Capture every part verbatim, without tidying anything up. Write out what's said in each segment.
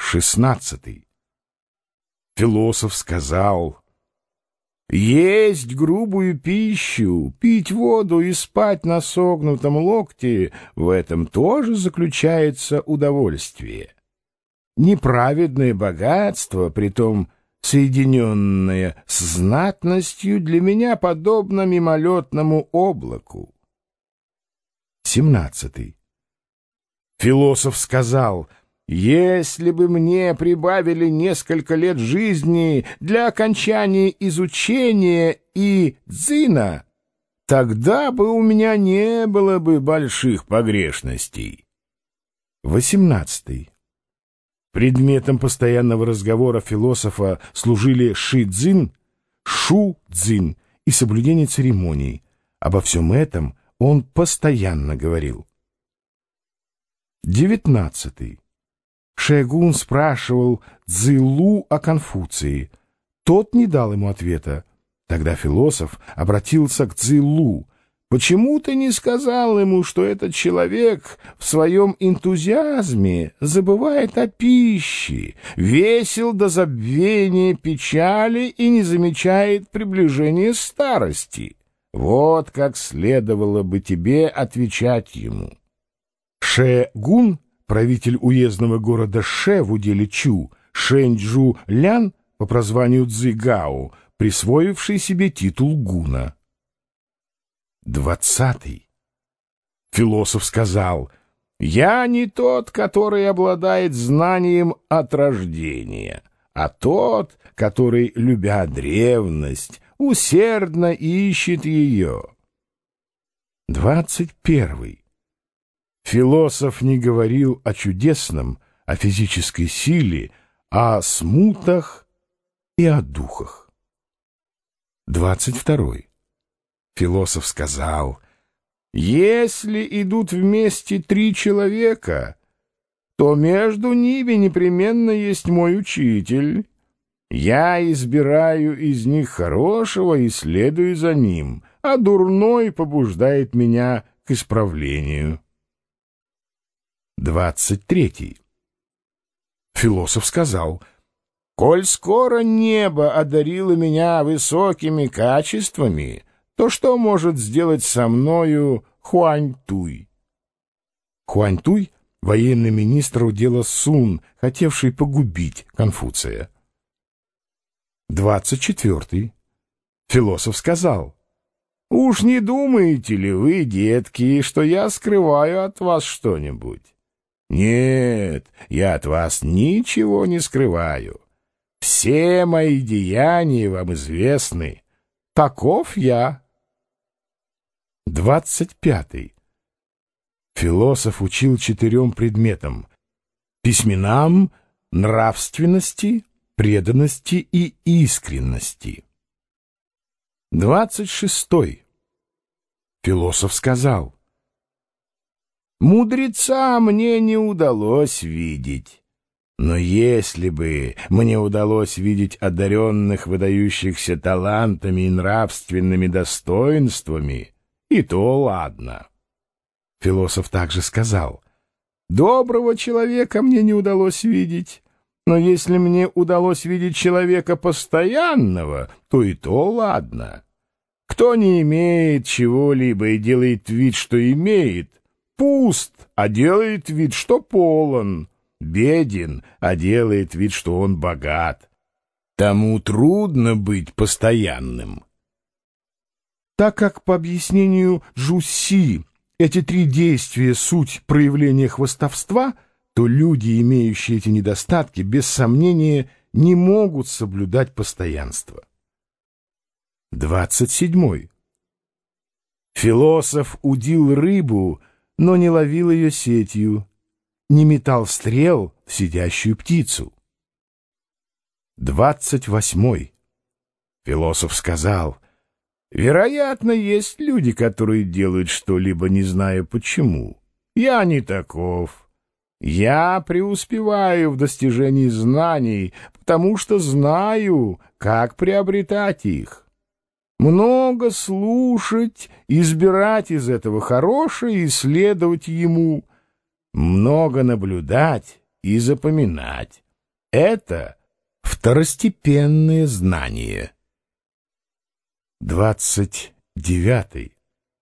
Шестнадцатый. Философ сказал: «Есть грубую пищу, пить воду и спать на согнутом локте — в этом тоже заключается удовольствие. Неправедное богатство, притом соединенное с знатностью, для меня подобно мимолетному облаку». Семнадцатый. Философ сказал: «Если бы мне прибавили несколько лет жизни для окончания изучения и дзина, тогда бы у меня не было бы больших погрешностей». Восемнадцатый. Предметом постоянного разговора философа служили ши-дзин, шу-дзин и соблюдение церемоний. Обо всем этом он постоянно говорил. Девятнадцатый. Шэгун спрашивал Цзилу о Конфуции. Тот не дал ему ответа. Тогда философ обратился к Цзилу. «Почему ты не сказал ему, что этот человек в своем энтузиазме забывает о пище, весел до забвения печали и не замечает приближения старости? Вот как следовало бы тебе отвечать ему». Шэ-гун, правитель уездного города Ше в уделе Чу, Шэньчжу-лян по прозванию Цзы-гао, присвоивший себе титул гуна. Двадцатый. Философ сказал: «Я не тот, который обладает знанием от рождения, а тот, который, любя древность, усердно ищет ее». Двадцать первый. Философ не говорил о чудесном, о физической силе, а о смутах и о духах. Двадцать второй. Философ сказал: «Если идут вместе три человека, то между ними непременно есть мой учитель. Я избираю из них хорошего и следую за ним, а дурной побуждает меня к исправлению». Двадцать третий. Философ сказал: «Коль скоро небо одарило меня высокими качествами, то что может сделать со мною Хуаньтуй?» Хуаньтуй — военный министр удела Сун, хотевший погубить Конфуция. Двадцать четвертый. Философ сказал: «Уж не думаете ли вы, детки, что я скрываю от вас что-нибудь? Нет, я от вас ничего не скрываю. Все мои деяния вам известны. Таков я». Двадцать пятый. Философ учил четырем предметам: письменам, нравственности, преданности и искренности. Двадцать шестой. Философ сказал: «Мудреца мне не удалось видеть, но если бы мне удалось видеть одаренных, выдающихся талантами и нравственными достоинствами, и то ладно». Философ также сказал: «Доброго человека мне не удалось видеть, но если мне удалось видеть человека постоянного, то и то ладно. Кто не имеет чего-либо и делает вид, что имеет, пуст, а делает вид, что полон, беден, а делает вид, что он богат. Тому трудно быть постоянным». Так как, по объяснению Джуси, эти три действия — суть проявления хвастовства, то люди, имеющие эти недостатки, без сомнения, не могут соблюдать постоянство. Двадцать седьмой. Философ удил рыбу, но не ловил ее сетью, не метал стрел в сидящую птицу. Двадцать восьмой. Философ сказал: «Вероятно, есть люди, которые делают что-либо, не зная почему. Я не таков. Я преуспеваю в достижении знаний, потому что знаю, как приобретать их. Много слушать, избирать из этого хорошее и следовать ему. Много наблюдать и запоминать. это второстепенные знания. Двадцать девятый.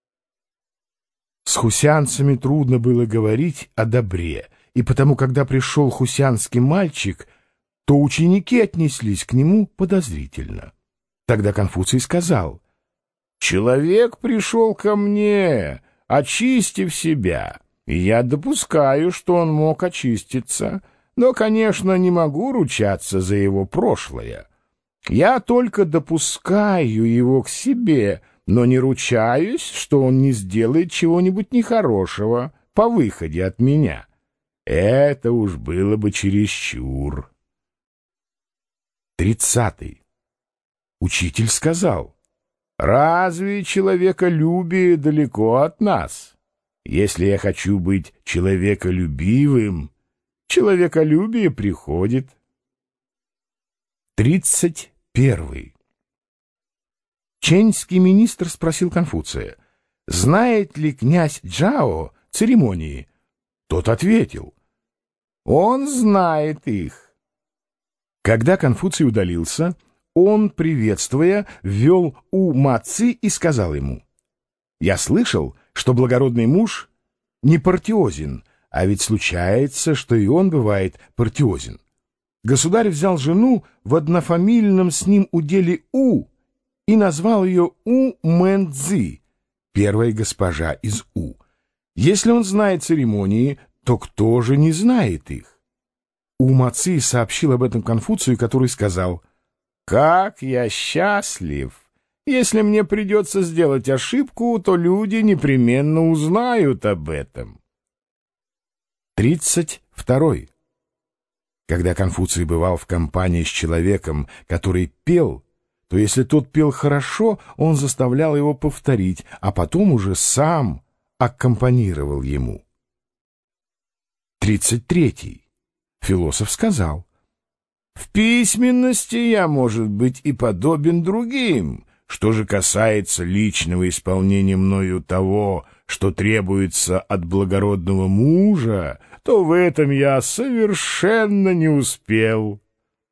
С хусянцами трудно было говорить о добре, и потому, когда пришел хусянский мальчик, то ученики отнеслись к нему подозрительно. Тогда Конфуций сказал: «Человек пришел ко мне, очистив себя, и я допускаю, что он мог очиститься, но, конечно, не могу ручаться за его прошлое. Я только допускаю его к себе, но не ручаюсь, что он не сделает чего-нибудь нехорошего по выходе от меня. Это уж было бы чересчур». Тридцатый. Учитель сказал: «Разве человеколюбие далеко от нас? Если я хочу быть человеколюбивым, человеколюбие приходит». Тридцать первый. Чэньский министр спросил Конфуция: знает ли князь Джао церемонии? Тот ответил: он знает их. Когда Конфуций удалился, он, приветствуя, ввел У Ма Ци и сказал ему: «Я слышал, что благородный муж не партиозен, а ведь случается, что и он бывает партиозен. Государь взял жену в однофамильном с ним уделе У и назвал ее У Мэн Цзи, первая госпожа из У. Если он знает церемонии, то кто же не знает их?» У Ма Ци сообщил об этом Конфуцию, который сказал: «Как я счастлив! Если мне придется сделать ошибку, то люди непременно узнают об этом». Тридцать второй. Когда Конфуций бывал в компании с человеком, который пел, то если тот пел хорошо, он заставлял его повторить, а потом уже сам аккомпанировал ему. Тридцать третий. Философ сказал: «В письменности я, может быть, и подобен другим. Что же касается личного исполнения мною того, что требуется от благородного мужа, то в этом я совершенно не успел».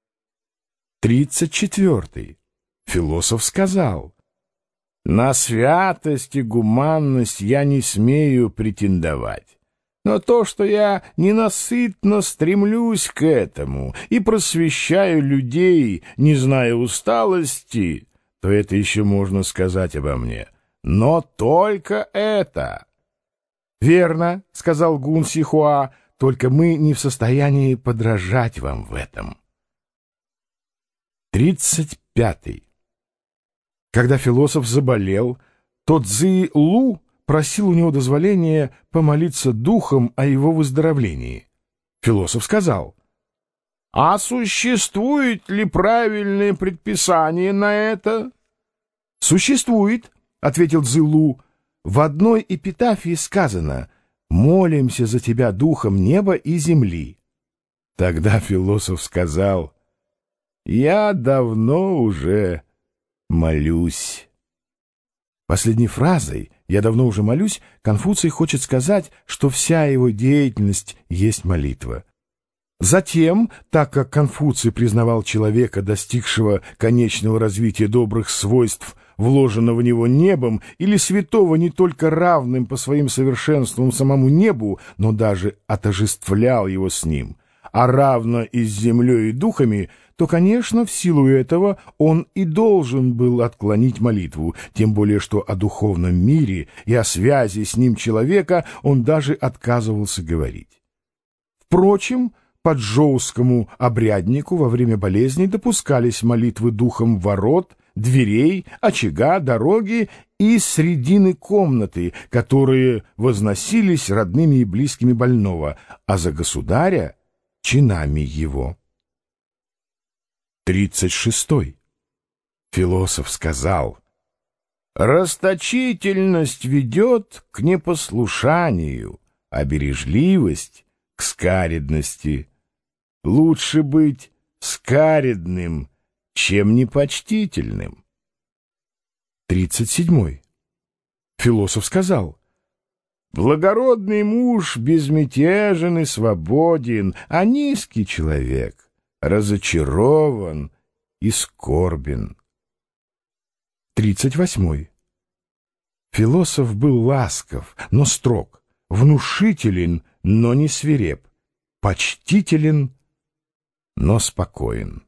Тридцать четвертый. Философ сказал: «На святость и гуманность я не смею претендовать. Но то, что я ненасытно стремлюсь к этому и просвещаю людей, не зная усталости, то это еще можно сказать обо мне. Но только это». «Верно, — сказал Гун Сихуа, — только мы не в состоянии подражать вам в этом». Тридцать пятый. Когда философ заболел, то Цзи Лу просил у него дозволения помолиться духом о его выздоровлении. Философ сказал: «А существует ли правильное предписание на это?» «Существует, — ответил Цзи Лу. В одной эпитафии сказано: молимся за тебя духом неба и земли». Тогда философ сказал: «Я давно уже молюсь». Последней фразой «я давно уже молюсь» Конфуций хочет сказать, что вся его деятельность есть молитва. Затем, так как Конфуций признавал человека, достигшего конечного развития добрых свойств, вложенного в него небом, или святого не только равным по своим совершенствам самому небу, но даже отождествлял его с ним, а равно и с землей и духами, то, конечно, в силу этого он и должен был отклонить молитву, тем более что о духовном мире и о связи с ним человека он даже отказывался говорить. Впрочем, по джоускому обряднику во время болезни допускались молитвы духом ворот, дверей, очага, дороги и средины комнаты, которые возносились родными и близкими больного, а за государя — чинами его. Тридцать шестой. Философ сказал: «Расточительность ведет к непослушанию, а бережливость — к скаредности. Лучше быть скаредным, чем непочтительным». Тридцать седьмой. Философ сказал: «Благородный муж безмятежен и свободен, а низкий человек разочарован и скорбен. тридцать восьмой. Философ был ласков, но строг, внушителен, но не свиреп, почтителен, но спокоен.